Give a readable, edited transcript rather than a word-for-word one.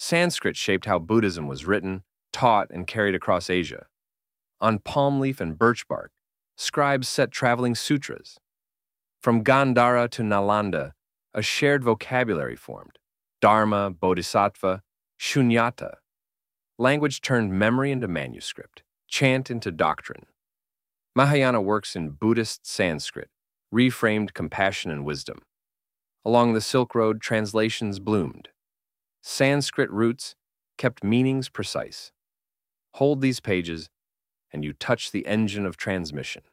Sanskrit shaped how Buddhism was written, taught, and carried across Asia. On palm leaf and birch bark, scribes set traveling sutras. From Gandhara to Nalanda, a shared vocabulary formed: Dharma, Bodhisattva, Shunyata. Language turned memory into manuscript, chant into doctrine. Mahayana works in Buddhist Sanskrit reframed compassion and wisdom. Along the Silk Road, translations bloomed. Sanskrit roots kept meanings precise. Hold these pages, and you touch the engine of transmission.